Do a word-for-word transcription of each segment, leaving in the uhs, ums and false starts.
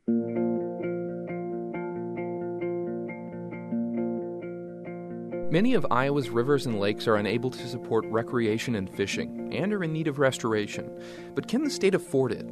Many of Iowa's rivers and lakes are unable to support recreation and fishing, and are in need of restoration. But can the state afford it?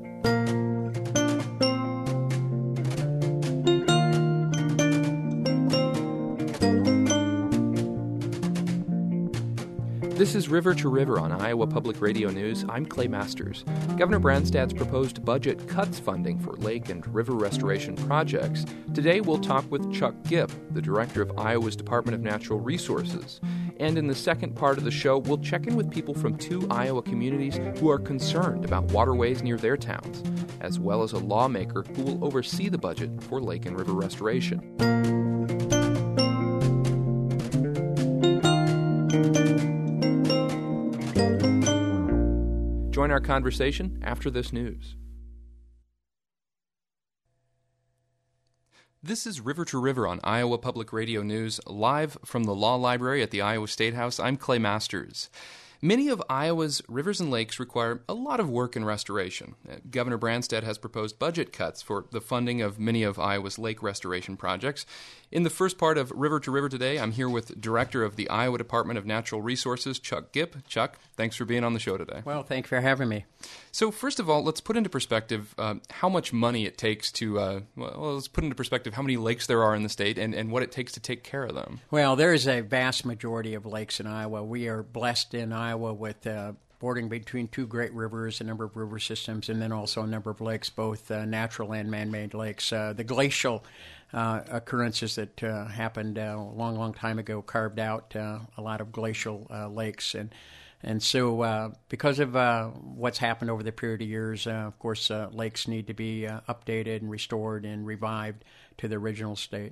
This is River to River on Iowa Public Radio News. I'm Clay Masters. Governor Branstad's proposed budget cuts funding for lake and river restoration projects. Today we'll talk with Chuck Gipp, the director of Iowa's Department of Natural Resources. And in the second part of the show, we'll check in with people from two Iowa communities who are concerned about waterways near their towns, as well as a lawmaker who will oversee the budget for lake and river restoration. Join our conversation after this news. This is River to River on Iowa Public Radio News, live from the Law Library at the Iowa State House. I'm Clay Masters. Many of Iowa's rivers and lakes require a lot of work and restoration. Governor Branstad has proposed budget cuts for the funding of many of Iowa's lake restoration projects. In the first part of River to River today, I'm here with Director of the Iowa Department of Natural Resources, Chuck Gipp. Chuck, thanks for being on the show today. Well, thank you for having me. So first of all, let's put into perspective uh, how much money it takes to, uh, well, let's put into perspective how many lakes there are in the state and, and what it takes to take care of them. Well, there is a vast majority of lakes in Iowa. We are blessed in Iowa with uh, bordering between two great rivers, a number of river systems, and then also a number of lakes, both uh, natural and man-made lakes. Uh, the glacial uh, occurrences that uh, happened uh, a long, long time ago carved out uh, a lot of glacial uh, lakes. And And so uh, because of uh, what's happened over the period of years, uh, of course, uh, lakes need to be uh, updated and restored and revived to the original state.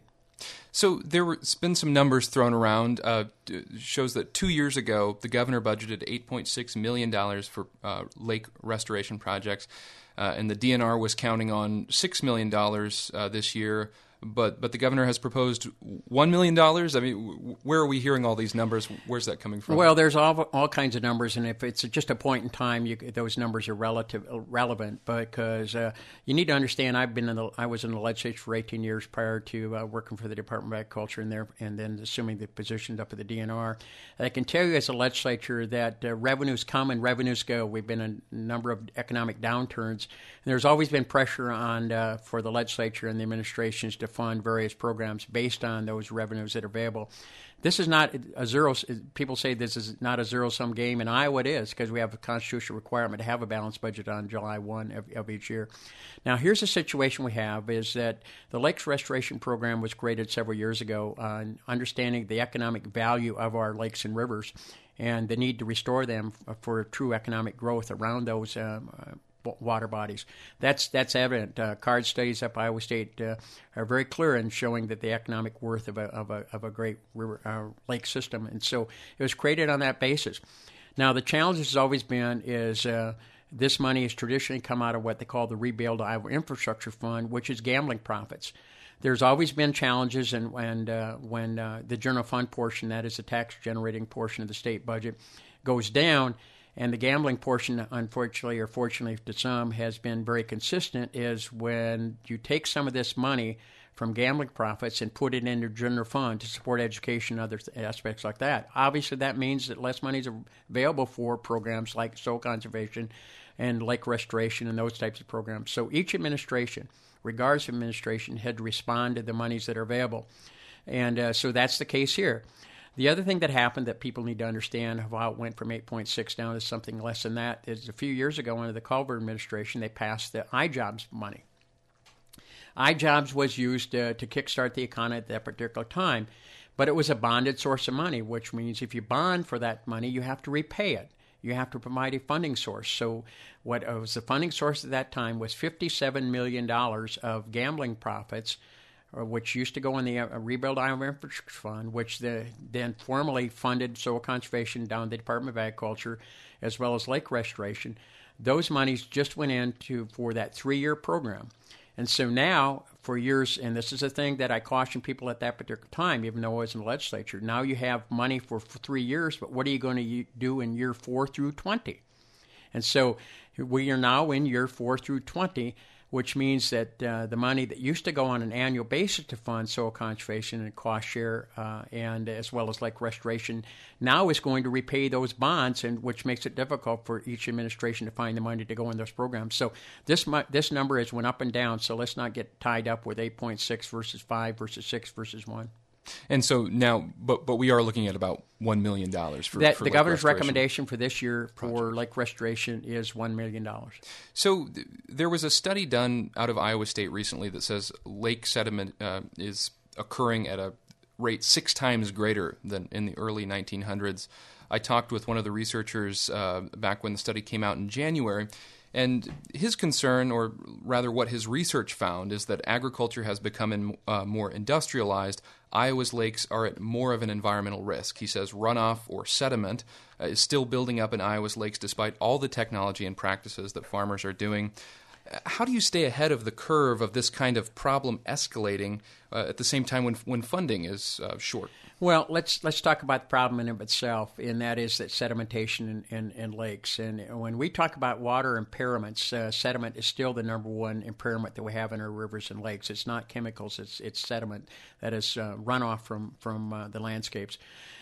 So there's been some numbers thrown around. Uh, shows that two years ago, the governor budgeted eight point six million dollars for uh, lake restoration projects, uh, and the D N R was counting on six million dollars uh, this year. But but the governor has proposed one million dollars. I mean, where are we hearing all these numbers? Where's that coming from? Well, there's all all kinds of numbers, and if it's just a point in time, you, those numbers are relative relevant because uh, you need to understand. I've been in the I was in the legislature for eighteen years prior to uh, working for the Department of Agriculture, and there and then assuming the positions up at the D N R. I can tell you as a legislature that uh, revenues come and revenues go. We've been in a number of economic downturns, and there's always been pressure on uh, for the legislature and the administrations to fund various programs based on those revenues that are available. This is not a zero. People say this is not a zero-sum game. In Iowa, it is because we have a constitutional requirement to have a balanced budget on July first of, of each year. Now, here's the situation we have is that the Lakes Restoration Program was created several years ago on understanding the economic value of our lakes and rivers and the need to restore them for true economic growth around those um, uh, water bodies. That's that's evident. Uh, card studies up Iowa State uh, are very clear in showing that the economic worth of a of a of a great river uh, lake system, and so it was created on that basis. Now the challenge has always been is uh, this money has traditionally come out of what they call the Rebuild Iowa Infrastructure Fund, which is gambling profits. There's always been challenges, and and uh, when uh, the general fund portion, that is the tax generating portion of the state budget, goes down. And the gambling portion, unfortunately or fortunately to some, has been very consistent, is when you take some of this money from gambling profits and put it into general fund to support education and other aspects like that. Obviously, that means that less money is available for programs like soil conservation and lake restoration and those types of programs. So each administration, regardless of administration, had to respond to the monies that are available. And uh, so that's the case here. The other thing that happened that people need to understand how it went from eight point six down to something less than that is a few years ago under the Culver administration, they passed the iJobs money. iJobs was used uh, to kickstart the economy at that particular time, but it was a bonded source of money, which means if you bond for that money, you have to repay it. You have to provide a funding source. So what was the funding source at that time was fifty-seven million dollars of gambling profits, which used to go in the uh, Rebuild Iowa Infrastructure Fund, which the, then formally funded soil conservation down the Department of Agriculture, as well as lake restoration. Those monies just went into for that three-year program. And so now, for years, and this is a thing that I cautioned people at that particular time, even though I was in the legislature, now you have money for, for three years, but what are you going to do in year four through twenty? And so we are now in year four through twenty, which means that uh, the money that used to go on an annual basis to fund soil conservation and cost share, uh, and as well as lake restoration, now is going to repay those bonds, and which makes it difficult for each administration to find the money to go in those programs. So this this number has went up and down. So let's not get tied up with eight point six versus five versus six versus one. And so now, but but we are looking at about one million dollars for, that, for the lake governor's restoration. recommendation for this year for Projects. lake restoration is one million dollars. So th- there was a study done out of Iowa State recently that says lake sediment uh, is occurring at a rate six times greater than in the early nineteen hundreds. I talked with one of the researchers uh, back when the study came out in January, and his concern, or rather what his research found, is that agriculture has become in, uh, more industrialized. Iowa's lakes are at more of an environmental risk. He says runoff or sediment uh, is still building up in Iowa's lakes despite all the technology and practices that farmers are doing. How do you stay ahead of the curve of this kind of problem escalating uh, at the same time when when funding is uh, short? Well, let's let's talk about the problem in of itself, and that is that sedimentation in, in, in lakes. And when we talk about water impairments, uh, sediment is still the number one impairment that we have in our rivers and lakes. It's not chemicals; it's it's sediment that is uh, runoff from from uh, the landscapes.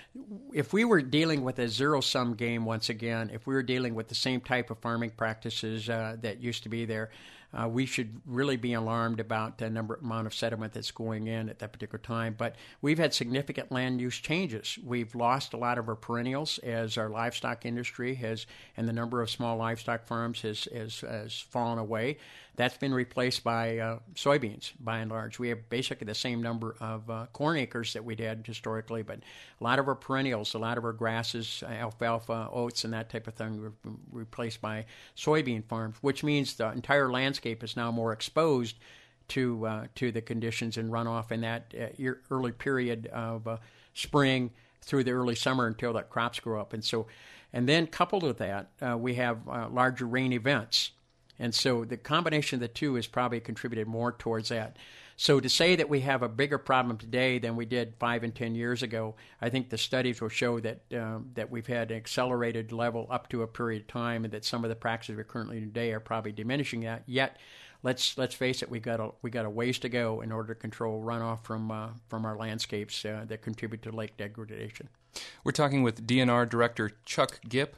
If we were dealing with a zero-sum game once again, if we were dealing with the same type of farming practices uh, that used to be there, uh, we should really be alarmed about the number amount of sediment that's going in at that particular time. But we've had significant land use changes. We've lost a lot of our perennials as our livestock industry has, and the number of small livestock farms has has, has fallen away. That's been replaced by uh, soybeans, by and large. We have basically the same number of uh, corn acres that we had historically, but a lot of our perennials, a lot of our grasses, alfalfa, oats, and that type of thing were replaced by soybean farms, which means the entire landscape is now more exposed to uh, to the conditions and runoff in that uh, early period of uh, spring through the early summer until that crops grow up. And so, and then coupled with that, uh, we have uh, larger rain events. And so the combination of the two has probably contributed more towards that. So to say that we have a bigger problem today than we did five and ten years ago, I think the studies will show that um, that we've had an accelerated level up to a period of time, and that some of the practices we're currently today are probably diminishing that. Yet, let's let's face it, we got a we got a ways to go in order to control runoff from uh, from our landscapes uh, that contribute to lake degradation. We're talking with D N R Director Chuck Gipp.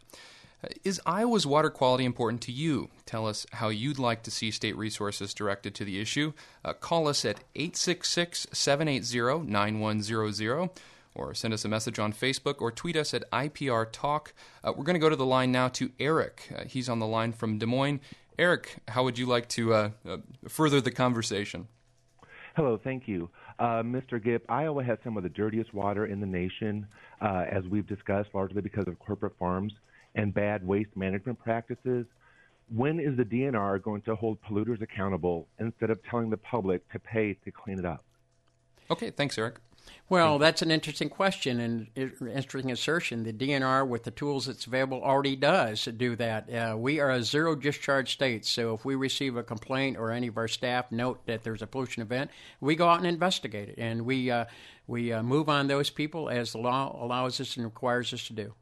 Is Iowa's water quality important to you? Tell us how you'd like to see state resources directed to the issue. Uh, call us at eight six six, seven eight zero, nine one zero zero or send us a message on Facebook or tweet us at I P R Talk. Uh, we're going to go to the line now to Eric. Uh, he's on the line from Des Moines. Eric, how would you like to uh, uh, further the conversation? Hello, thank you. Uh, Mister Gipp, Iowa has some of the dirtiest water in the nation, uh, as we've discussed, largely because of corporate farms and bad waste management practices. When is the D N R going to hold polluters accountable instead of telling the public to pay to clean it up? Okay, thanks, Eric. Well, that's an interesting question and interesting assertion. The D N R, with the tools that's available, already does do that. Uh, we are a zero-discharge state, so if we receive a complaint or any of our staff note that there's a pollution event, we go out and investigate it, and we, uh, we uh, move on those people as the law allows us and requires us to do.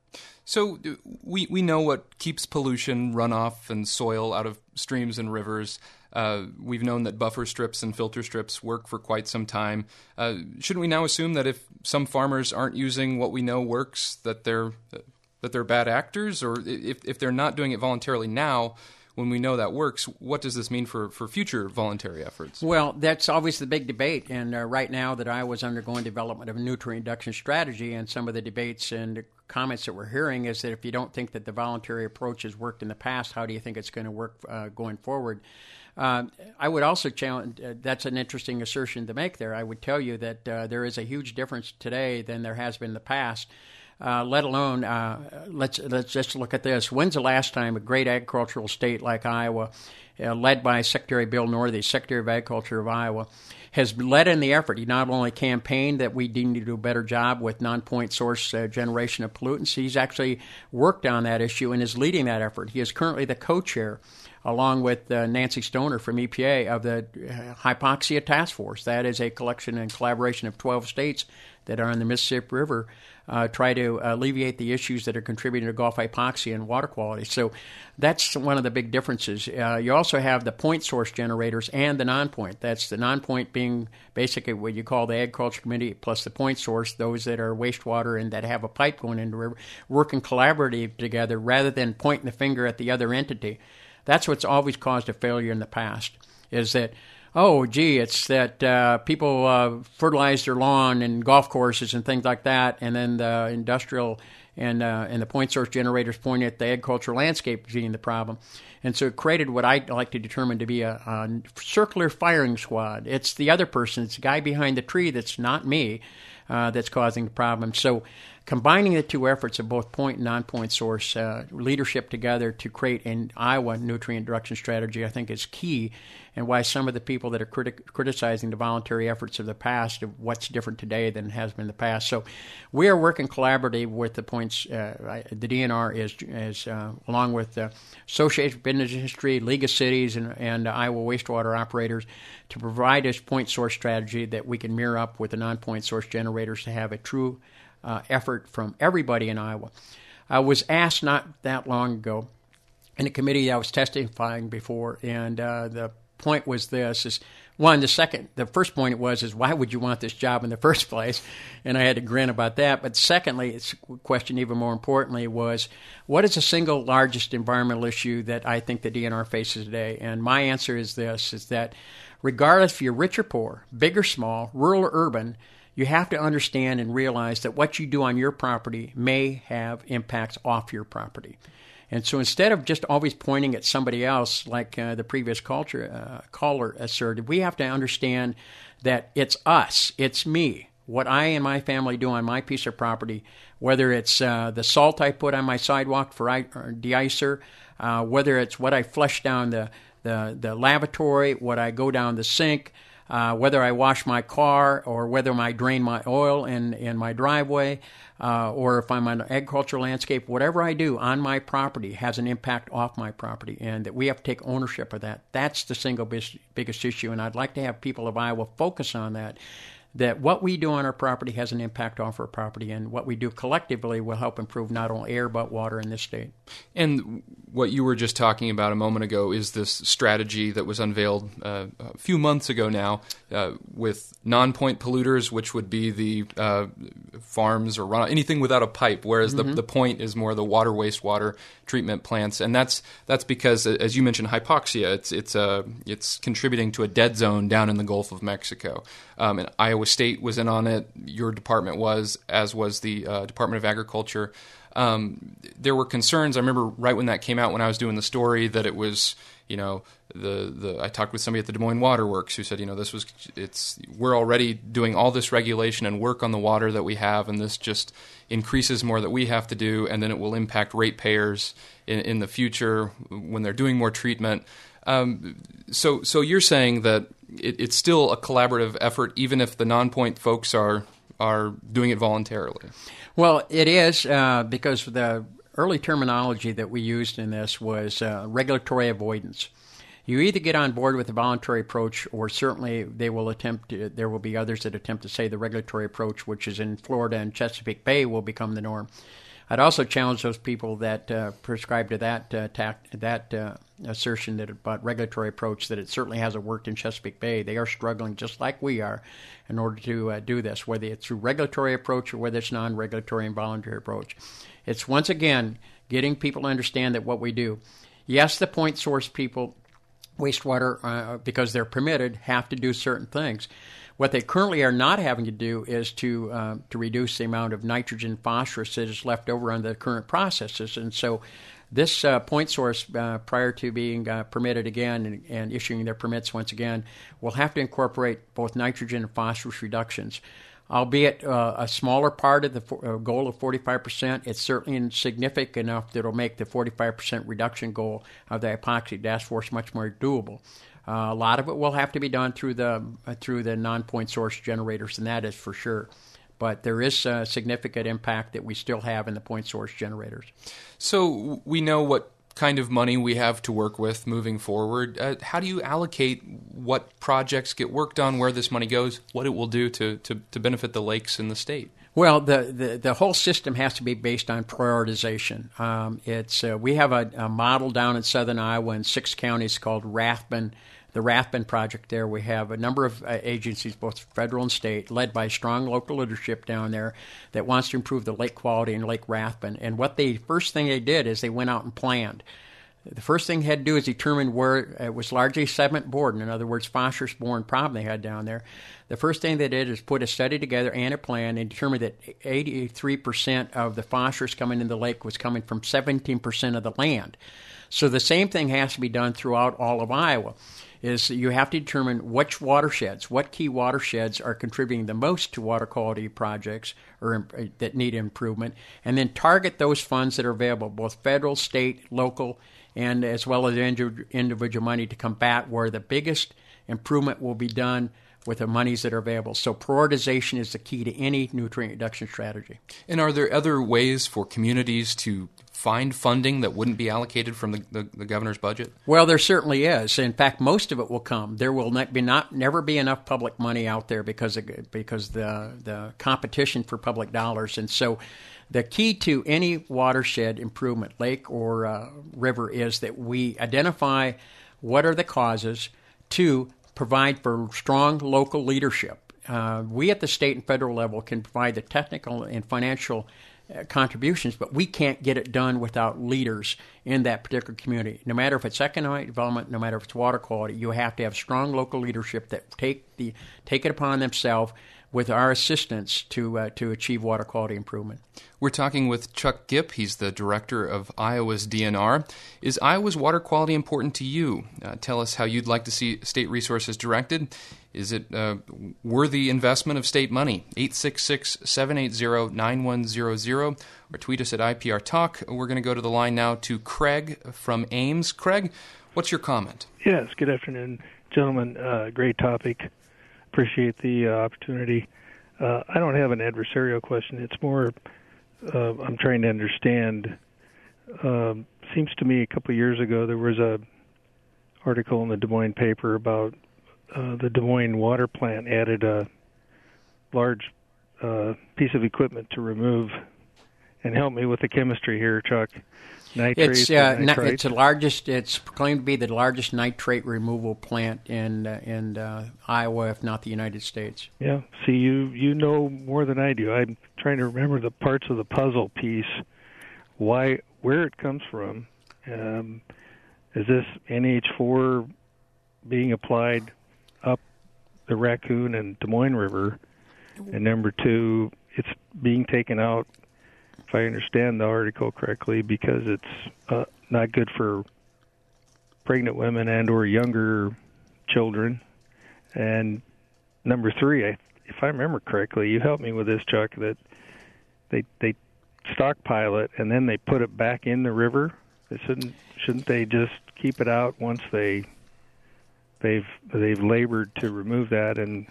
So we we know what keeps pollution, runoff, and soil out of streams and rivers. Uh, we've known that buffer strips and filter strips work for quite some time. Uh, shouldn't we now assume that if some farmers aren't using what we know works, that they're that they're bad actors? Or if if they're not doing it voluntarily now, when we know that works, what does this mean for, for future voluntary efforts? Well, that's always the big debate. And uh, right now that Iowa's undergoing development of a nutrient reduction strategy, and some of the debates and the comments that we're hearing is that if you don't think that the voluntary approach has worked in the past, how do you think it's going to work uh, going forward? Uh, I would also challenge, uh, that's an interesting assertion to make there. I would tell you that uh, there is a huge difference today than there has been in the past. Uh, let alone, uh, let's let's just look at this. When's the last time a great agricultural state like Iowa, uh, led by Secretary Bill Northey, Secretary of Agriculture of Iowa, has led in the effort? He not only campaigned that we need to do a better job with non-point source uh, generation of pollutants, he's actually worked on that issue and is leading that effort. He is currently the co-chair, along with uh, Nancy Stoner from E P A, of the uh, Hypoxia Task Force. That is a collection and collaboration of twelve states that are on the Mississippi River uh, try to alleviate the issues that are contributing to Gulf hypoxia and water quality. So that's one of the big differences. Uh, you also have the point source generators and the non-point. That's the non-point being basically what you call the Agriculture Committee plus the point source, those that are wastewater and that have a pipe going into the river, working collaboratively together rather than pointing the finger at the other entity. That's what's always caused a failure in the past, is that, oh, gee, it's that uh, people uh, fertilize their lawn and golf courses and things like that, and then the industrial and uh, and the point source generators point at the agricultural landscape being the problem. And so it created what I like to determine to be a, a circular firing squad. It's the other person, it's the guy behind the tree that's not me uh, that's causing the problem. So combining the two efforts of both point and non-point source uh, leadership together to create an Iowa nutrient reduction strategy, I think, is key, and why some of the people that are criti- criticizing the voluntary efforts of the past, of what's different today than has been in the past. So we are working collaboratively with the points. Uh, the D N R is, is uh, along with the Association of Business Industry, League of Cities, and, and Iowa wastewater operators to provide us point source strategy that we can mirror up with the non-point source generators to have a true uh, effort from everybody in Iowa. I was asked not that long ago in a committee I was testifying before, and uh, the point was this, is one, the second, the first point it was is why would you want this job in the first place? And I had to grin about that. But secondly, it's a question even more importantly was, what is the single largest environmental issue that I think the D N R faces today? And my answer is this, is that regardless if you're rich or poor, big or small, rural or urban, you have to understand and realize that what you do on your property may have impacts off your property. And so instead of just always pointing at somebody else, like uh, the previous culture, uh, caller asserted, we have to understand that it's us, it's me, what I and my family do on my piece of property, whether it's uh, the salt I put on my sidewalk for I- or de-icer, uh, whether it's what I flush down the, the, the lavatory, what I go down the sink, uh, whether I wash my car, or whether I drain my oil in, in my driveway, Uh, or if I'm on an agricultural landscape, whatever I do on my property has an impact off my property, and that we have to take ownership of that. That's the single bis- biggest issue, and I'd like to have people of Iowa focus on that, that what we do on our property has an impact off our property, and what we do collectively will help improve not only air but water in this state. And what you were just talking about a moment ago is this strategy that was unveiled uh, a few months ago now uh, with non-point polluters, which would be the uh, farms or run, anything without a pipe, whereas mm-hmm. the, the point is more the water wastewater treatment plants. And that's that's because, as you mentioned, hypoxia, it's it's uh, it's contributing to a dead zone down in the Gulf of Mexico. Um, and Iowa State was in on it. Your department was, as was the uh, Department of Agriculture. Um, there were concerns. I remember right when that came out, when I was doing the story, that it was, you know, the, the I talked with somebody at the Des Moines Water Works who said, you know, this was, it's, we're already doing all this regulation and work on the water that we have, and this just increases more that we have to do, and then it will impact ratepayers in, in the future when they're doing more treatment. Um, so, so you're saying that it, it's still a collaborative effort, even if the non-point folks are are doing it voluntarily. Well, it is uh, because the early terminology that we used in this was uh, regulatory avoidance. You either get on board with the voluntary approach, or certainly they will attempt to, there will be others that attempt to say the regulatory approach, which is in Florida and Chesapeake Bay, will become the norm. I'd also challenge those people that uh, prescribe to that uh, tact, that uh, assertion that about regulatory approach, that it certainly hasn't worked in Chesapeake Bay. They are struggling just like we are in order to uh, do this, whether it's through regulatory approach or whether it's non-regulatory and voluntary approach. It's, once again, getting people to understand that what we do. Yes, the point source people, wastewater, uh, because they're permitted, have to do certain things. What they currently are not having to do is to uh, to reduce the amount of nitrogen, phosphorus that is left over under the current processes. And so this uh, point source, uh, prior to being uh, permitted again and, and issuing their permits once again, will have to incorporate both nitrogen and phosphorus reductions. Albeit uh, a smaller part of the for, uh, goal of forty-five percent, it's certainly significant enough that it will make the forty-five percent reduction goal of the epoxy task force much more doable. Uh, a lot of it will have to be done through the uh, through the non-point source generators, and that is for sure. But there is a significant impact that we still have in the point source generators. So we know what kind of money we have to work with moving forward. Uh, how do you allocate what projects get worked on, where this money goes, what it will do to, to, to benefit the lakes in the state? Well, the, the, the whole system has to be based on prioritization. Um, it's uh, we have a, a model down in southern Iowa in six counties called Rathbun. The Rathbun Project there, we have a number of uh, agencies, both federal and state, led by strong local leadership down there that wants to improve the lake quality in Lake Rathbun. And what they first thing they did is they went out and planned. The first thing they had to do is determine where it was largely sediment-borne, in other words, phosphorus-borne problem they had down there. The first thing they did is put a study together and a plan and determined that eighty-three percent of the phosphorus coming in the lake was coming from seventeen percent of the land. So the same thing has to be done throughout all of Iowa. Is you have to determine which watersheds, what key watersheds are contributing the most to water quality projects or uh, that need improvement, and then target those funds that are available, both federal, state, local, and as well as individual money to combat where the biggest improvement will be done with the monies that are available. So prioritization is the key to any nutrient reduction strategy. And are there other ways for communities to find funding that wouldn't be allocated from the, the, the governor's budget? Well, there certainly is. In fact, most of it will come. There will not be not never be enough public money out there because of, because the the competition for public dollars. And so the key to any watershed improvement, lake or uh, river, is that we identify what are the causes, to provide for strong local leadership. Uh, we at the state and federal level can provide the technical and financial uh, contributions, but we can't get it done without leaders in that particular community. No matter if it's economic development, no matter if it's water quality, you have to have strong local leadership that take the take it upon themselves with our assistance to uh, to achieve water quality improvement. We're talking with Chuck Gipp. He's the director of Iowa's D N R. Is Iowa's water quality important to you? Uh, tell us how you'd like to see state resources directed. Is it uh, worthy investment of state money? eight six six, seven eight zero, nine one zero zero or tweet us at I P R Talk. We're going to go to the line now to Craig from Ames. Craig, what's your comment? Yes, good afternoon, gentlemen. Uh, great topic. Appreciate the uh, opportunity. Uh, I don't have an adversarial question. It's more uh, I'm trying to understand. Uh, seems to me a couple of years ago there was a article in the Des Moines paper about uh, the Des Moines water plant added a large uh, piece of equipment to remove, and help me with the chemistry here, Chuck. Nitrates. It's uh, ni- it's the largest. It's claimed to be the largest nitrate removal plant in uh, in uh, Iowa, if not the United States. Yeah. See, you you know more than I do. I'm trying to remember the parts of the puzzle piece. Why, where it comes from? Um, is this N H four being applied up the Raccoon and Des Moines River? And number two, it's being taken out, if I understand the article correctly, because it's uh, not good for pregnant women and or younger children. And number three, I, if I remember correctly, you helped me with this, Chuck, that they they stockpile it and then they put it back in the river. They shouldn't shouldn't they just keep it out once they they've they've labored to remove that, and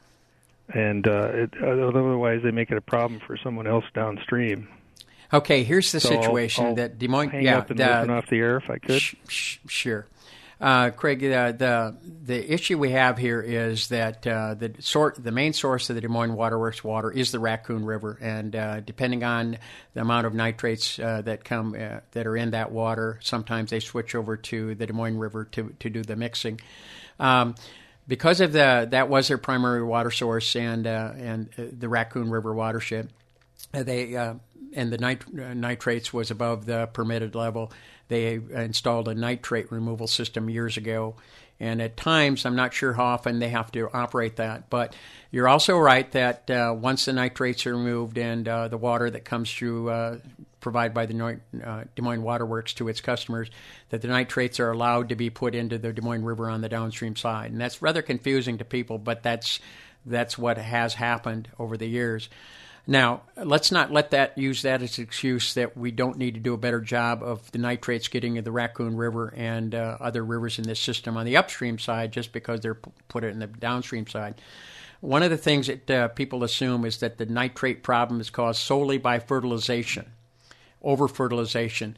and uh, it, otherwise they make it a problem for someone else downstream. Okay, here's the so situation I'll, I'll that Des Moines. Hang yeah, up and the, listen off the air if I could. Sh- sh- sure, uh, Craig. Uh, the the issue we have here is that uh, the sort the main source of the Des Moines Waterworks water is the Raccoon River, and uh, depending on the amount of nitrates uh, that come uh, that are in that water, sometimes they switch over to the Des Moines River to to do the mixing. Um, because of the that was their primary water source, and uh, and uh, the Raccoon River watershed, uh, they. Uh, and the nit- uh, nitrates was above the permitted level. They installed a nitrate removal system years ago, and at times, I'm not sure how often they have to operate that, but you're also right that uh, once the nitrates are removed and uh, the water that comes through uh, provided by the Neu- uh, Des Moines Waterworks to its customers, that the nitrates are allowed to be put into the Des Moines River on the downstream side. And that's rather confusing to people, but that's that's what has happened over the years. Now, let's not let that use that as an excuse that we don't need to do a better job of the nitrates getting in the Raccoon River and uh, other rivers in this system on the upstream side just because they're p- put it in the downstream side. One of the things that uh, people assume is that the nitrate problem is caused solely by fertilization, over-fertilization.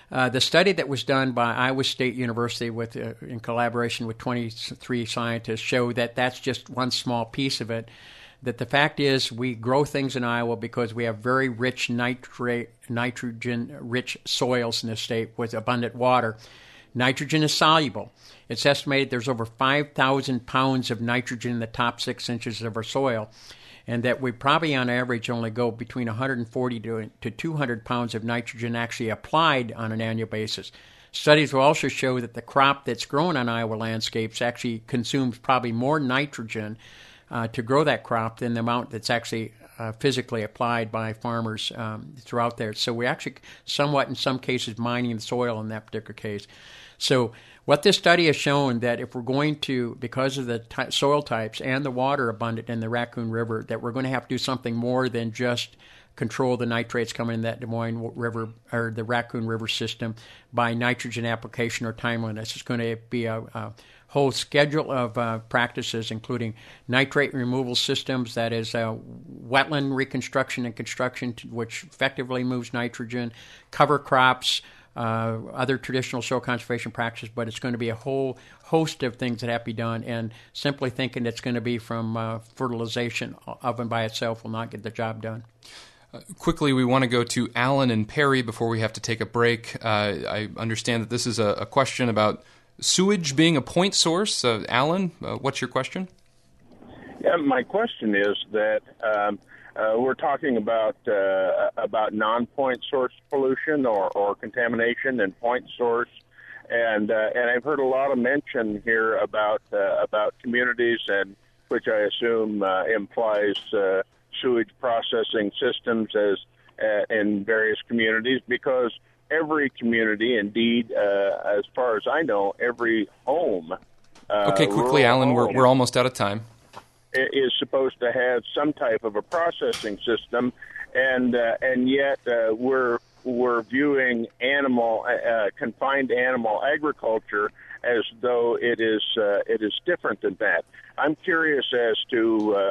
Uh, the study that was done by Iowa State University with uh, in collaboration with twenty-three scientists showed that that's just one small piece of it. That the fact is we grow things in Iowa because we have very rich nitrate, nitrogen-rich soils in the state with abundant water. Nitrogen is soluble. It's estimated there's over five thousand pounds of nitrogen in the top six inches of our soil, and that we probably on average only go between one hundred forty to two hundred pounds of nitrogen actually applied on an annual basis. Studies will also show that the crop that's grown on Iowa landscapes actually consumes probably more nitrogen uh, to grow that crop than the amount that's actually uh, physically applied by farmers um, throughout there. So we're actually somewhat, in some cases, mining the soil in that particular case. So what this study has shown that if we're going to, because of the ty- soil types and the water abundant in the Raccoon River, that we're going to have to do something more than just control the nitrates coming in that Des Moines River or the Raccoon River system by nitrogen application or timeliness. It's going to be a, a whole schedule of uh, practices, including nitrate removal systems, that is uh, wetland reconstruction and construction, to, which effectively moves nitrogen, cover crops, Uh, other traditional soil conservation practices, but it's going to be a whole host of things that have to be done, and simply thinking it's going to be from uh, fertilization of and by itself will not get the job done. Uh, quickly, we want to go to Alan and Perry before we have to take a break. Uh, I understand that this is a, a question about sewage being a point source. Uh, Alan, uh, what's your question? Yeah, my question is that um, Uh, we're talking about uh, about non-point source pollution or, or contamination and point source, and uh, and I've heard a lot of mention here about uh, about communities, and which I assume uh, implies uh, sewage processing systems as uh, in various communities, because every community, indeed, uh, as far as I know, every home. Uh, okay, quickly, Alan. Home, we're we're almost out of time. Is supposed to have some type of a processing system, and uh, and yet uh, we're we're viewing animal uh, confined animal agriculture as though it is uh, it is different than that. I'm curious as to uh,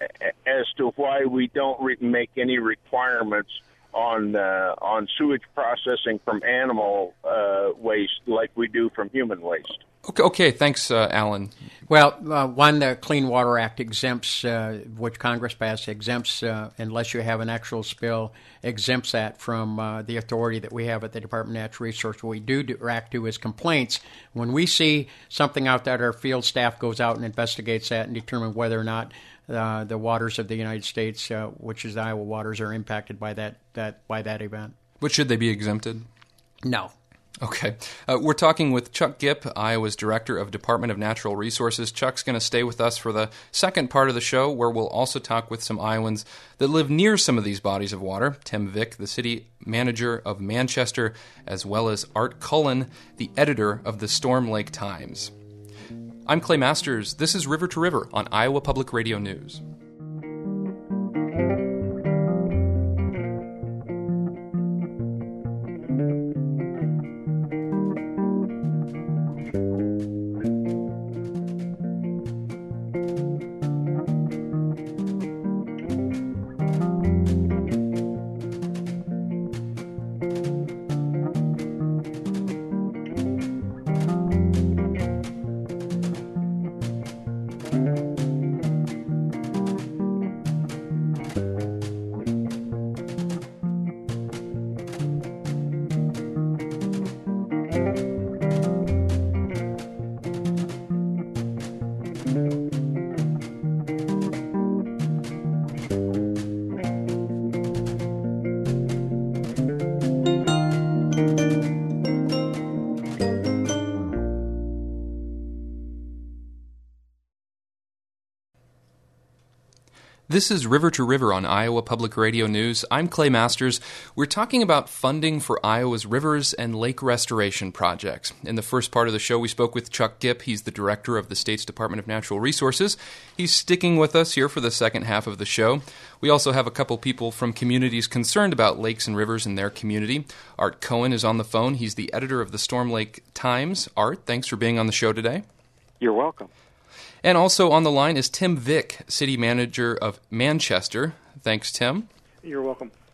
as to why we don't re- make any requirements on uh, on sewage processing from animal uh, waste like we do from human waste. Okay, okay, thanks, uh, Alan. Well, uh, one, the Clean Water Act exempts, uh, which Congress passed, exempts, uh, unless you have an actual spill, exempts that from uh, the authority that we have at the Department of Natural Resources. What we do, do react to is complaints. When we see something out there, our field staff goes out and investigates that and determine whether or not uh, the waters of the United States, uh, which is the Iowa waters, are impacted by that, that by that event. But should they be exempted? No. Okay. Uh, we're talking with Chuck Gipp, Iowa's Director of Department of Natural Resources. Chuck's going to stay with us for the second part of the show, where we'll also talk with some Iowans that live near some of these bodies of water. Tim Vick, the city manager of Manchester, as well as Art Cullen, the editor of the Storm Lake Times. I'm Clay Masters. This is River to River on Iowa Public Radio News. This is River to River on Iowa Public Radio News. I'm Clay Masters. We're talking about funding for Iowa's rivers and lake restoration projects. In the first part of the show, we spoke with Chuck Gipp. He's the director of the state's Department of Natural Resources. He's sticking with us here for the second half of the show. We also have a couple people from communities concerned about lakes and rivers in their community. Art Cohen is on the phone. He's the editor of the Storm Lake Times. Art, thanks for being on the show today. You're welcome. And also on the line is Tim Vick, city manager of Manchester. Thanks, Tim. You're welcome.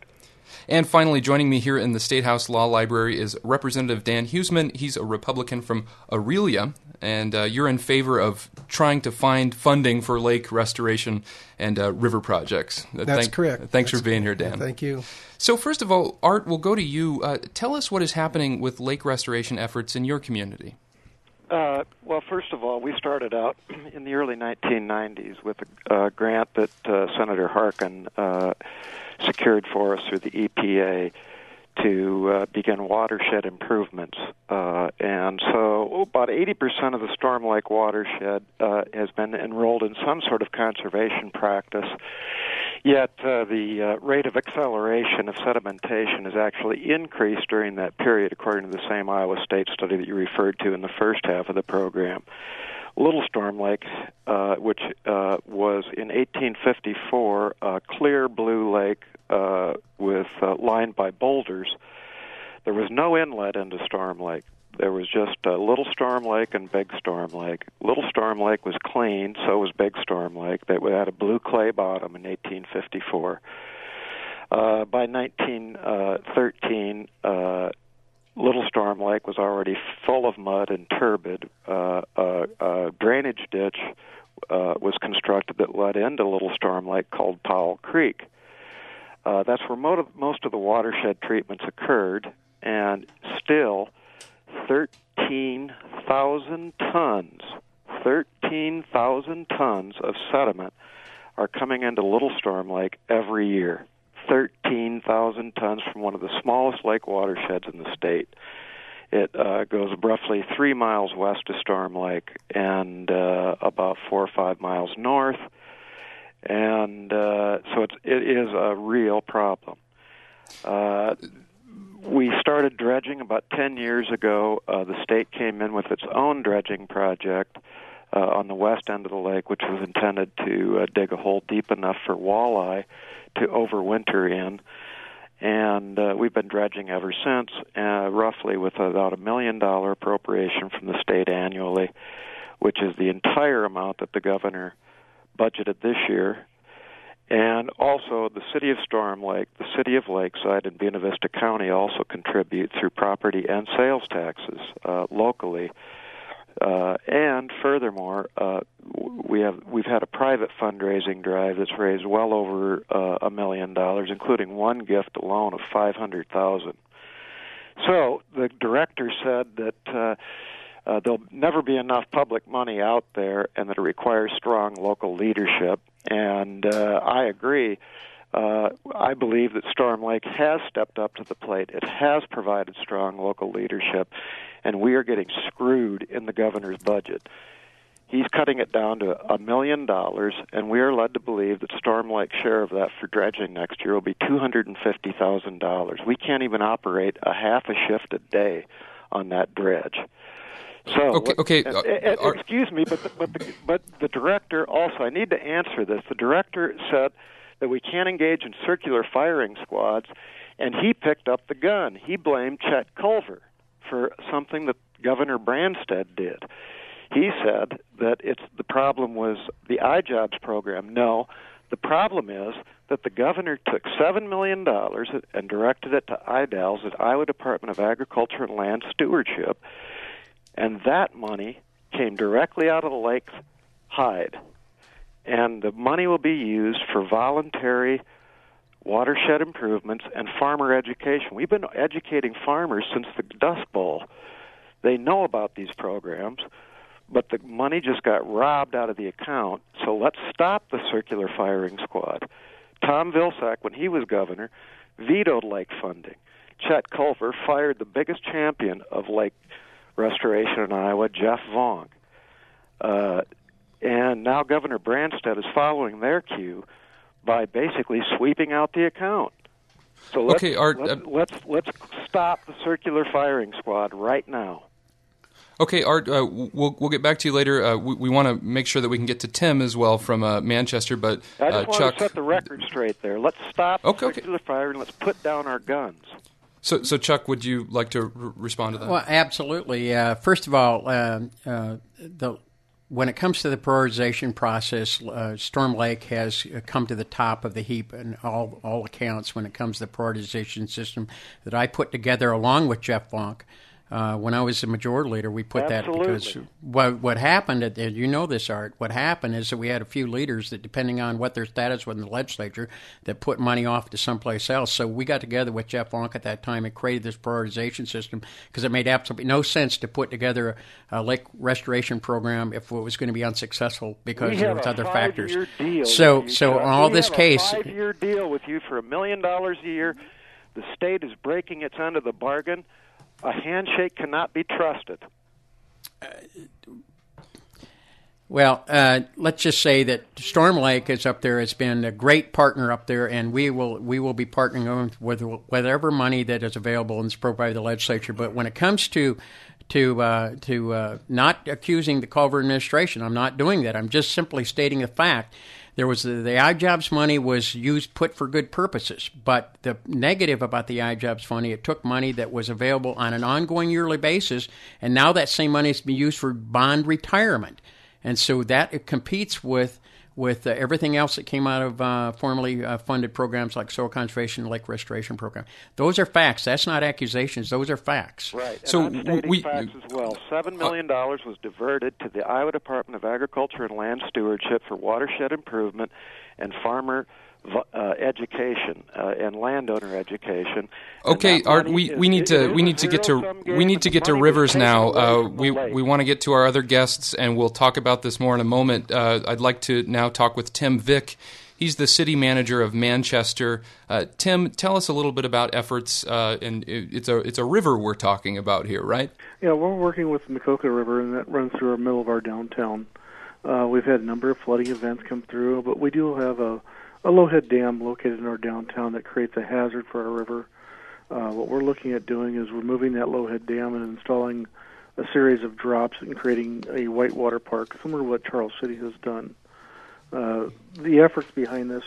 And finally, joining me here in the State House Law Library is Representative Dan Huseman. He's a Republican from Aurelia, and uh, you're in favor of trying to find funding for lake restoration and uh, river projects. That's Thank, correct. Thanks That's for being correct. here, Dan. Thank you. So first of all, Art, we'll go to you. Uh, tell us what is happening with lake restoration efforts in your community. Uh, well, first of all, we started out in the early nineteen nineties with a uh, grant that uh, Senator Harkin uh, secured for us through the E P A to uh, begin watershed improvements. Uh, and so oh, about eighty percent of the Storm Lake watershed uh, has been enrolled in some sort of conservation practice. Yet uh, the uh, rate of acceleration of sedimentation has actually increased during that period, according to the same Iowa State study that you referred to in the first half of the program. Little Storm Lake, uh, which uh, was in eighteen fifty-four a clear blue lake uh, with uh, lined by boulders, there was no inlet into Storm Lake. There was just uh, Little Storm Lake and Big Storm Lake. Little Storm Lake was clean, so was Big Storm Lake. That had a blue clay bottom in eighteen fifty-four. Uh, by nineteen thirteen, uh, Little Storm Lake was already full of mud and turbid. Uh, a, a drainage ditch uh, was constructed that led into Little Storm Lake called Powell Creek. Uh, that's where mo- most of the watershed treatments occurred, and still thirteen thousand tons, thirteen thousand tons of sediment are coming into Little Storm Lake every year. thirteen thousand tons from one of the smallest lake watersheds in the state. It uh, goes roughly three miles west of Storm Lake and uh, about four or five miles north. And uh, so it's, it is a real problem. Uh, We started dredging about ten years ago. Uh, the state came in with its own dredging project uh, on the west end of the lake, which was intended to uh, dig a hole deep enough for walleye to overwinter in. And uh, we've been dredging ever since, uh, roughly with about a million dollar appropriation from the state annually, which is the entire amount that the governor budgeted this year. And also, the city of Storm Lake, the city of Lakeside, and Buena Vista County also contribute through property and sales taxes uh, locally. Uh, and furthermore, uh, we have we've had a private fundraising drive that's raised well over uh, a million dollars, including one gift alone of five hundred thousand. So the director said that uh, uh, there'll never be enough public money out there, and that it requires strong local leadership. And uh, I agree. Uh, I believe that Storm Lake has stepped up to the plate. It has provided strong local leadership, and we are getting screwed in the governor's budget. He's cutting it down to a million dollars, and we are led to believe that Storm Lake's share of that for dredging next year will be two hundred fifty thousand dollars. We can't even operate a half a shift a day on that dredge. So, okay, okay. Uh, uh, uh, excuse me, but the, but the, but the director also, I need to answer this. The director said that we can't engage in circular firing squads, and he picked up the gun. He blamed Chet Culver for something that Governor Branstad did. He said that it's the problem was the iJobs program. No, the problem is that the governor took seven million dollars and directed it to I D A L S, the Iowa Department of Agriculture and Land Stewardship, and that money came directly out of the lake's hide. And the money will be used for voluntary watershed improvements and farmer education. We've been educating farmers since the Dust Bowl. They know about these programs, but the money just got robbed out of the account. So let's stop the circular firing squad. Tom Vilsack, when he was governor, vetoed lake funding. Chet Culver fired the biggest champion of lake restoration in Iowa, Jeff Vaughn. Uh, and now Governor Branstad is following their cue by basically sweeping out the account. So let's, okay, Art, let's, uh, let's, let's stop the circular firing squad right now. Okay, Art, uh, we'll we'll get back to you later. Uh, we we want to make sure that we can get to Tim as well from uh, Manchester, but uh, I just want Chuck, to set the record straight there. Let's stop okay, circular okay. firing. Let's put down our guns. So, so Chuck, would you like to r- respond to that? Well, absolutely. Uh, first of all, uh, uh, the when it comes to the prioritization process, uh, Storm Lake has come to the top of the heap in all all accounts when it comes to the prioritization system that I put together along with Jeff Vonk. Uh, when I was the majority leader, we put Absolutely. that because what what happened, at, you know this, Art, what happened is that we had a few leaders that, depending on what their status was in the legislature, that put money off to someplace else. So we got together with Jeff Vonk at that time and created this prioritization system because it made absolutely no sense to put together a, a lake restoration program if it was going to be unsuccessful because there was other factors. Deal so so in all we this have case... a five-year deal with you for a million dollars a year. The state is breaking its end of the bargain. A handshake cannot be trusted. Uh, well, uh, let's just say that Storm Lake is up there. It's been a great partner up there, and we will we will be partnering with whatever money that is available and is provided by the legislature. But when it comes to to uh, to uh, not accusing the Culver administration, I'm not doing that. I'm just simply stating the fact. There was the, the iJobs money was used, put for good purposes. But the negative about the iJobs money, it took money that was available on an ongoing yearly basis, and now that same money is being used for bond retirement. And so that it competes with with uh, everything else that came out of uh, formerly uh, funded programs like Soil Conservation and Lake Restoration Program. Those are facts. That's not accusations. Those are facts. Right. And so I'm stating we, facts as well. Seven million dollars was diverted to the Iowa Department of Agriculture and Land Stewardship for watershed improvement and farmer uh, education uh, and landowner education. Okay, Art, we, we need to we need to get to we need to get to rivers now. Uh, we we want to get to our other guests, and we'll talk about this more in a moment. Uh, I'd like to now talk with Tim Vick. He's the city manager of Manchester. Uh, Tim, tell us a little bit about efforts, uh, and it's a it's a river we're talking about here, right? Yeah, we're working with the Macoka River, and that runs through the middle of our downtown. Uh, we've had a number of flooding events come through, but we do have a, a low-head dam located in our downtown that creates a hazard for our river. Uh, what we're looking at doing is removing that low-head dam and installing a series of drops and creating a whitewater park, similar to what Charles City has done. Uh, the efforts behind this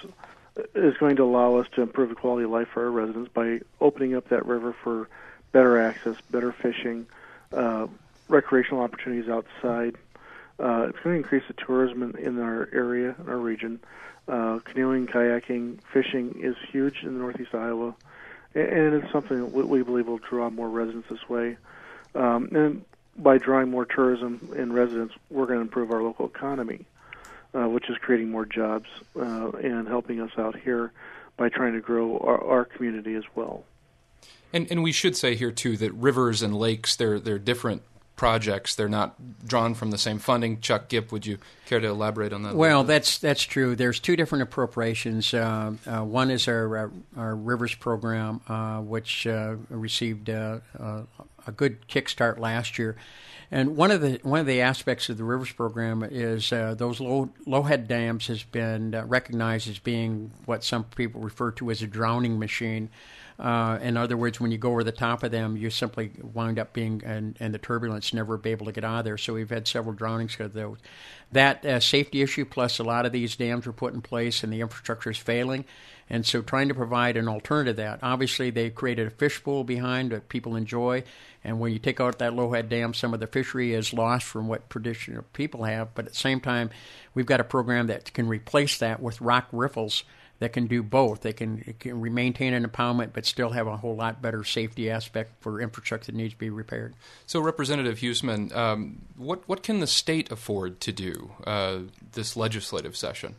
is going to allow us to improve the quality of life for our residents by opening up that river for better access, better fishing, uh, recreational opportunities outside. Uh, it's going to increase the tourism in, in our area, in our region. Uh, canoeing, kayaking, fishing is huge in northeast Iowa, and, and it's something that we believe will draw more residents this way. Um, and by drawing more tourism and residents, we're going to improve our local economy, uh, which is creating more jobs uh, and helping us out here by trying to grow our, our community as well. And and we should say here too that rivers and lakes, they're they're different projects. They're not drawn from the same funding. Chuck Gipp, would you care to elaborate on that? Well, that's that's true. There's two different appropriations. Uh, uh, one is our our, our Rivers program, uh, which uh, received uh, uh, a good kickstart last year. And one of the one of the aspects of the Rivers program is uh, those low low head dams has been uh, recognized as being what some people refer to as a drowning machine. Uh, in other words, when you go over the top of them, you simply wind up being, and, and the turbulence never be able to get out of there. So we've had several drownings because of those. That uh, safety issue, plus a lot of these dams were put in place and the infrastructure is failing. And so trying to provide an alternative to that. Obviously, they created a fish pool behind that people enjoy. And when you take out that low-head dam, some of the fishery is lost from what traditional people have. But at the same time, we've got a program that can replace that with rock riffles that can do both. They can, it can maintain an impoundment but still have a whole lot better safety aspect for infrastructure that needs to be repaired. So, Representative Huseman, um, what, what can the state afford to do uh, this legislative session?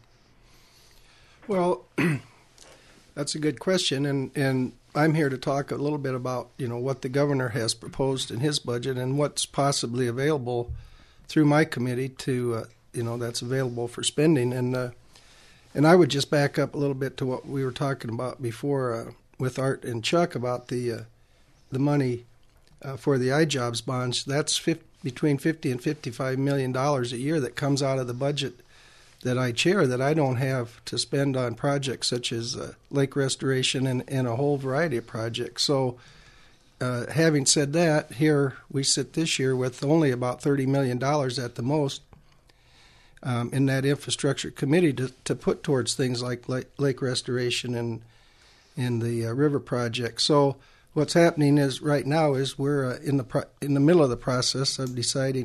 Well, that's a good question, and, and I'm here to talk a little bit about, you know, what the governor has proposed in his budget and what's possibly available through my committee to, uh, you know, that's available for spending. And uh, And I would just back up a little bit to what we were talking about before uh, with Art and Chuck about the uh, the money uh, for the iJobs bonds. That's fifty, between fifty and fifty-five million dollars a year that comes out of the budget that I chair that I don't have to spend on projects such as uh, lake restoration and, and a whole variety of projects. So uh, having said that, here we sit this year with only about thirty million dollars at the most Um, in that infrastructure committee to, to put towards things like lake, lake restoration and in the uh, river project. So what's happening is right now is we're uh, in the pro- in the middle of the process of deciding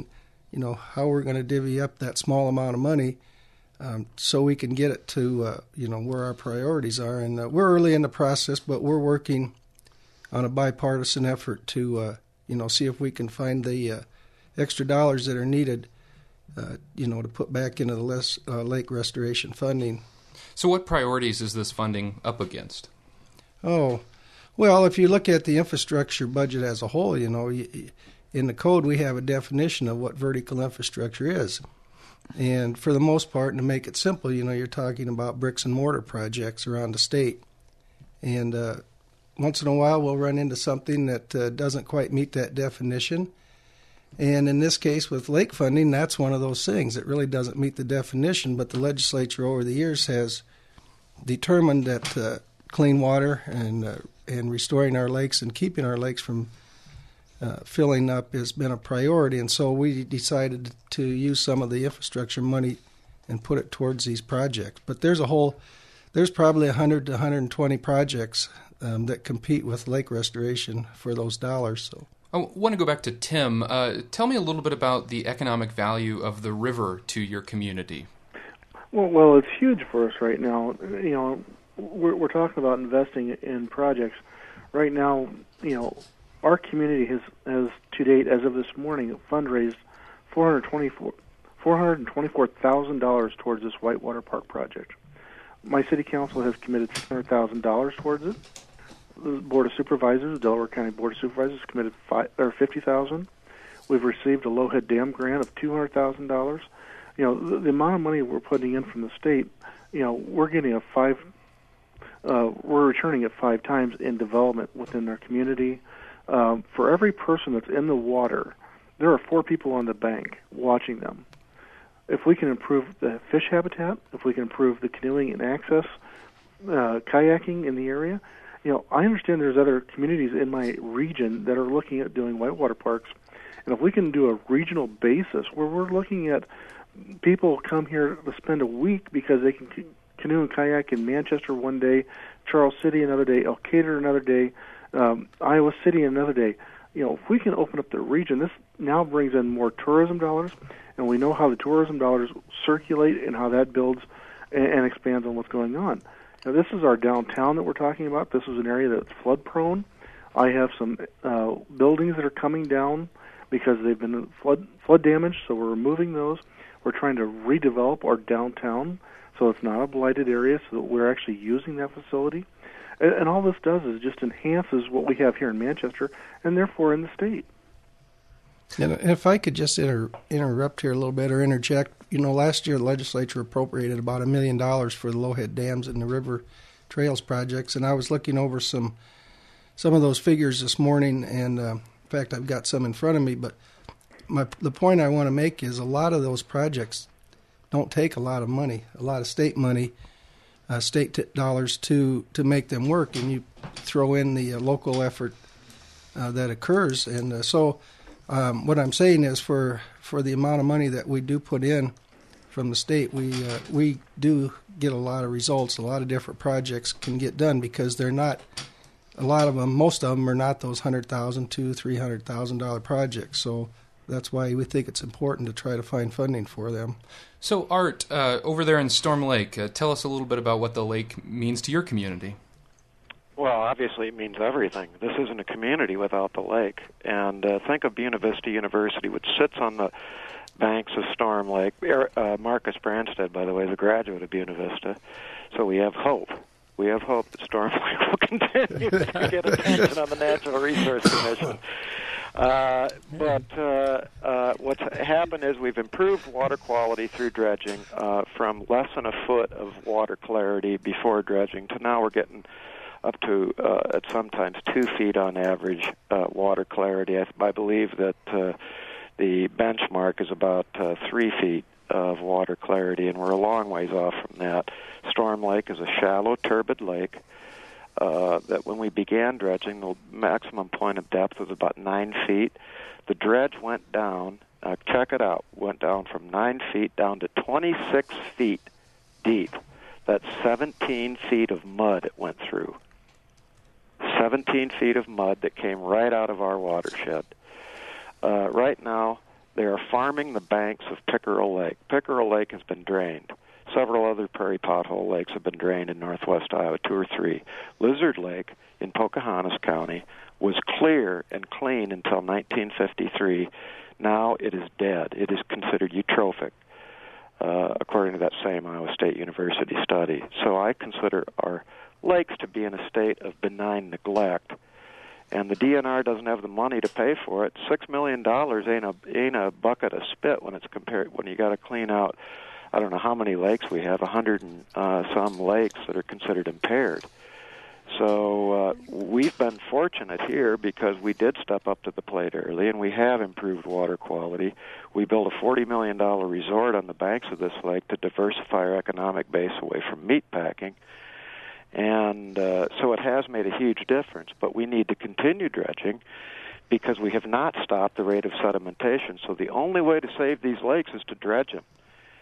you know, how we're going to divvy up that small amount of money um, so we can get it to, uh, you know, where our priorities are. And uh, we're early in the process, but we're working on a bipartisan effort to, uh, you know, see if we can find the uh, extra dollars that are needed, uh, you know, to put back into the less, uh, lake restoration funding. So what priorities is this funding up against? Oh, well, if you look at the infrastructure budget as a whole, you know, in the code we have a definition of what vertical infrastructure is. And for the most part, and to make it simple, you know, you're talking about bricks and mortar projects around the state. And uh, once in a while we'll run into something that uh, doesn't quite meet that definition. And in this case with lake funding, that's one of those things. It really doesn't meet the definition, but the legislature over the years has determined that uh, clean water and uh, and restoring our lakes and keeping our lakes from uh, filling up has been a priority. And so we decided to use some of the infrastructure money and put it towards these projects. But there's a whole, there's probably one hundred to one hundred twenty projects um, that compete with lake restoration for those dollars. So. I want to go back to Tim. Uh, tell me a little bit about the economic value of the river to your community. Well, well, it's huge for us right now. You know, we're, we're talking about investing in projects. Right now, you know, our community has, has to date, as of this morning, fundraised four hundred twenty-four four hundred twenty-four thousand dollars towards this Whitewater Park project. My city council has committed six hundred thousand dollars towards it. The Board of Supervisors, the Delaware County Board of Supervisors, committed five, or fifty thousand dollars. We've received a Lowhead Dam grant of two hundred thousand dollars. You know, the, the amount of money we're putting in from the state, you know, we're getting a five, uh, we're returning it five times in development within our community. Um, for every person that's in the water, there are four people on the bank watching them. If we can improve the fish habitat, if we can improve the canoeing and access, uh, kayaking in the area, you know, I understand there's other communities in my region that are looking at doing whitewater parks. And if we can do a regional basis where we're looking at people come here to spend a week because they can canoe and kayak in Manchester one day, Charles City another day, Elkader another day, um, Iowa City another day. You know, if we can open up the region, this now brings in more tourism dollars, and we know how the tourism dollars circulate and how that builds and, and expands on what's going on. Now, this is our downtown that we're talking about. This is an area that's flood prone. I have some uh, buildings that are coming down because they've been flood flood damaged, so we're removing those. We're trying to redevelop our downtown so it's not a blighted area, so that we're actually using that facility. And, and all this does is just enhances what we have here in Manchester and therefore in the state. And if I could just inter- interrupt here a little bit or interject, you know, last year the legislature appropriated about a million dollars for the Lowhead Dams and the River Trails projects, and I was looking over some some of those figures this morning, and uh, in fact I've got some in front of me, but my the point I want to make is a lot of those projects don't take a lot of money, a lot of state money, uh, state t- dollars to, to make them work, and you throw in the uh, local effort uh, that occurs, and uh, so Um, what I'm saying is, for for the amount of money that we do put in from the state, we uh, we do get a lot of results. A lot of different projects can get done because they're not. A lot of them, most of them, are not those hundred thousand, two, three hundred thousand dollar projects. So that's why we think it's important to try to find funding for them. So, Art, uh, over there in Storm Lake, uh, tell us a little bit about what the lake means to your community. Well, obviously it means everything. This isn't a community without the lake. And uh, think of Buena Vista University, which sits on the banks of Storm Lake. Uh, Marcus Branstad, by the way, is a graduate of Buena Vista. So we have hope. We have hope that Storm Lake will continue to get attention on the Natural Resource Commission. Uh, but uh, uh, what's happened is we've improved water quality through dredging uh, from less than a foot of water clarity before dredging to now we're getting up to uh, at sometimes two feet on average uh, water clarity. I, I believe that uh, the benchmark is about uh, three feet of water clarity, and we're a long ways off from that. Storm Lake is a shallow, turbid lake uh, that when we began dredging, the maximum point of depth was about nine feet. The dredge went down, uh, check it out, went down from nine feet down to twenty-six feet deep. That's seventeen feet of mud it went through. seventeen feet of mud that came right out of our watershed. Uh, right now, They are farming the banks of Pickerel Lake. Pickerel Lake has been drained. Several other prairie pothole lakes have been drained in northwest Iowa, two or three. Lizard Lake in Pocahontas County was clear and clean until nineteen fifty-three. Now it is dead. It is considered eutrophic, uh, according to that same Iowa State University study. So I consider our lakes to be in a state of benign neglect, and the D N R doesn't have the money to pay for it. Six million dollars ain't a ain't a bucket of spit when it's compared when you got to clean out. I don't know how many lakes we have, a hundred and uh, some lakes that are considered impaired. So uh, we've been fortunate here because we did step up to the plate early, and we have improved water quality. We built a forty million dollars resort on the banks of this lake to diversify our economic base away from meat packing. And uh, so it has made a huge difference, but we need to continue dredging because we have not stopped the rate of sedimentation. So the only way to save these lakes is to dredge them.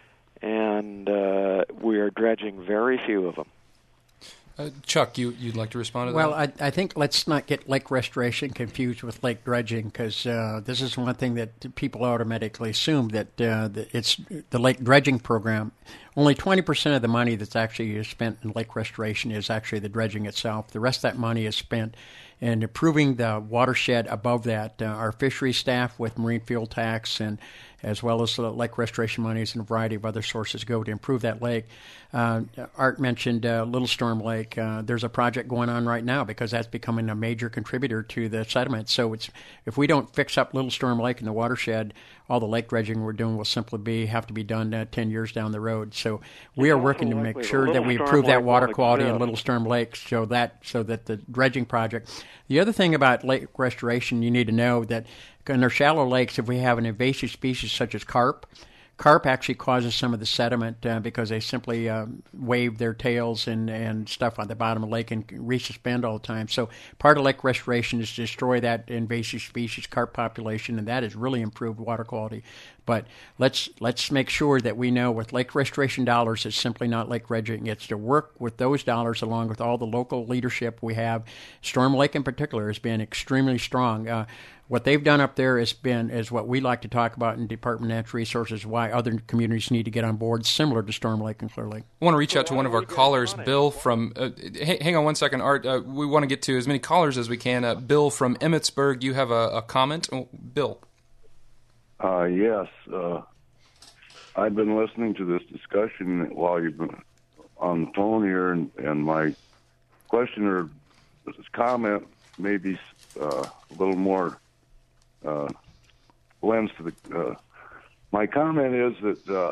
And uh, we are dredging very few of them. Uh, Chuck, you, you'd like to respond to well, that? Well, I, I think let's not get lake restoration confused with lake dredging, because uh, this is one thing that people automatically assume, that, uh, that it's the lake dredging program. Only twenty percent of the money that's actually spent in lake restoration is actually the dredging itself. The rest of that money is spent in improving the watershed above that. Uh, our fisheries staff with marine fuel tax, and as well as the lake restoration monies and a variety of other sources go to improve that lake. Uh, Art mentioned uh, Little Storm Lake. Uh, there's a project going on right now because that's becoming a major contributor to the sediment. So it's if we don't fix up Little Storm Lake in the watershed, all the lake dredging we're doing will simply be have to be done uh, ten years down the road. So we are working to make sure that we improve that water quality in Little Storm Lake, so that so that the dredging project. The other thing about lake restoration, you need to know that in our shallow lakes, if we have an invasive species such as carp, carp actually causes some of the sediment uh, because they simply uh, wave their tails and, and stuff on the bottom of the lake and resuspend all the time. So part of lake restoration is to destroy that invasive species carp population, and that has really improved water quality. But let's let's make sure that we know with lake restoration dollars, it's simply not lake dredging. It's to work with those dollars along with all the local leadership we have. Storm Lake in particular has been extremely strong. Uh, What they've done up there has been is what we like to talk about in Department of Natural Resources, why other communities need to get on board, similar to Storm Lake and Clear Lake. I want to reach out to one of our callers, Bill from, uh, hang on one second, Art. Uh, we want to get to as many callers as we can. Uh, Bill from Emmitsburg, you have a, a comment? Oh, Bill. Uh, yes. Uh, I've been listening to this discussion while you've been on the phone here, and, and my question or comment may be uh, a little more Uh, lends to the. Uh, my comment is that uh,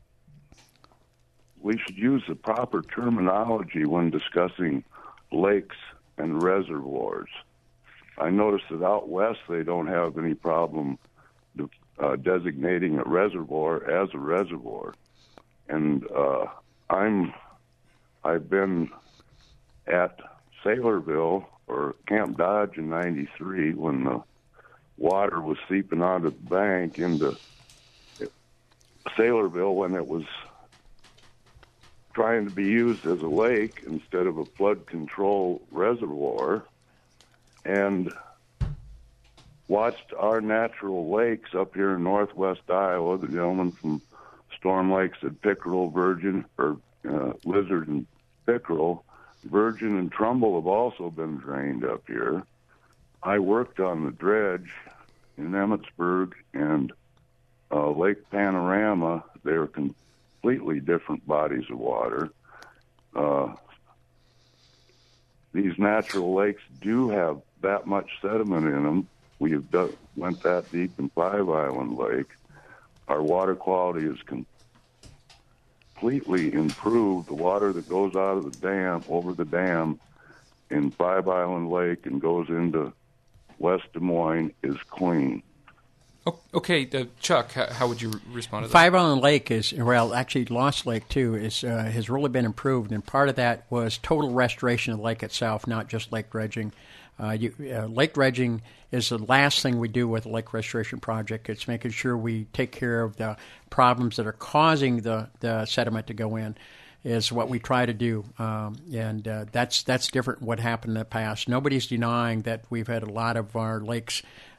we should use the proper terminology when discussing lakes and reservoirs. I noticed that out west they don't have any problem uh, designating a reservoir as a reservoir, and uh, I'm I've been at Saylorville or Camp Dodge in ninety-three when the water was seeping onto the bank into Saylorville when it was trying to be used as a lake instead of a flood control reservoir, and watched our natural lakes up here in northwest Iowa. The gentleman from Storm Lake said Pickerel, Virgin, or uh, Lizard and Pickerel. Virgin and Trumbull have also been drained up here. I worked on the dredge in Emmitsburg and uh, Lake Panorama. They are completely different bodies of water. Uh, these natural lakes do have that much sediment in them. We have done, went that deep in Five Island Lake. Our water quality is completely improved. The water that goes out of the dam, over the dam in Five Island Lake and goes into West Des Moines is clean. Okay, uh, Chuck, how, how would you respond to that? Five Island Lake is, well, actually Lost Lake too, is uh, has really been improved, and part of that was total restoration of the lake itself, not just lake dredging. Uh, you, uh, lake dredging is the last thing we do with a lake restoration project. It's making sure we take care of the problems that are causing the, the sediment to go in. Is what we try to do, um, and uh, that's that's different from what happened in the past. Nobody's denying that we've had a lot of our lakes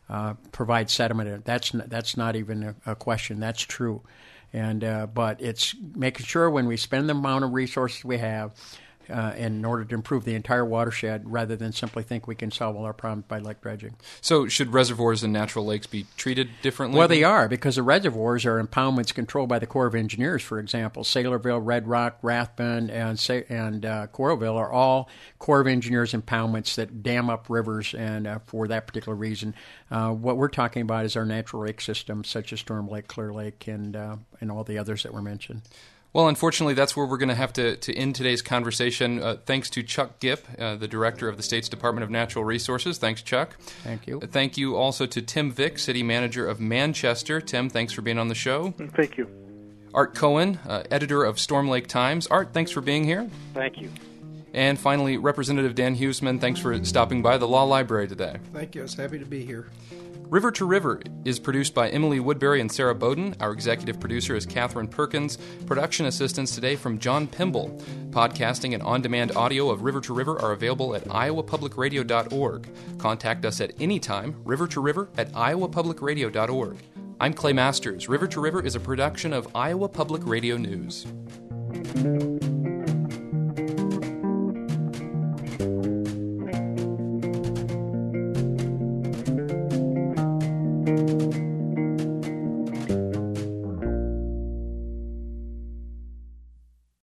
uh, provide sediment. That's n- that's not even a, a question. That's true. And uh, but it's making sure when we spend the amount of resources we have uh, in order to improve the entire watershed, rather than simply think we can solve all our problems by lake dredging. So should reservoirs and natural lakes be treated differently? Well, they are, because the reservoirs are impoundments controlled by the Corps of Engineers, for example. Saylorville, Red Rock, Rathbun, and Sa- and uh, Coralville are all Corps of Engineers impoundments that dam up rivers, and uh, for that particular reason. Uh, what we're talking about is our natural lake systems, such as Storm Lake, Clear Lake, and uh, and all the others that were mentioned. Well, unfortunately, that's where we're going to have to, to end today's conversation. Uh, thanks to Chuck Gipp, uh, the director of the state's Department of Natural Resources. Thanks, Chuck. Thank you. Uh, thank you also to Tim Vick, city manager of Manchester. Tim, thanks for being on the show. Thank you. Art Cohen, uh, editor of Storm Lake Times. Art, thanks for being here. Thank you. And finally, Representative Dan Huseman, thanks for stopping by the Law Library today. Thank you. I was happy to be here. River to River is produced by Emily Woodbury and Sarah Bowden. Our executive producer is Catherine Perkins. Production assistance today from John Pimble. Podcasting and on-demand audio of River to River are available at iowa public radio dot org. Contact us at any time, river to river at iowa public radio dot org. I'm Clay Masters. River to River is a production of Iowa Public Radio News.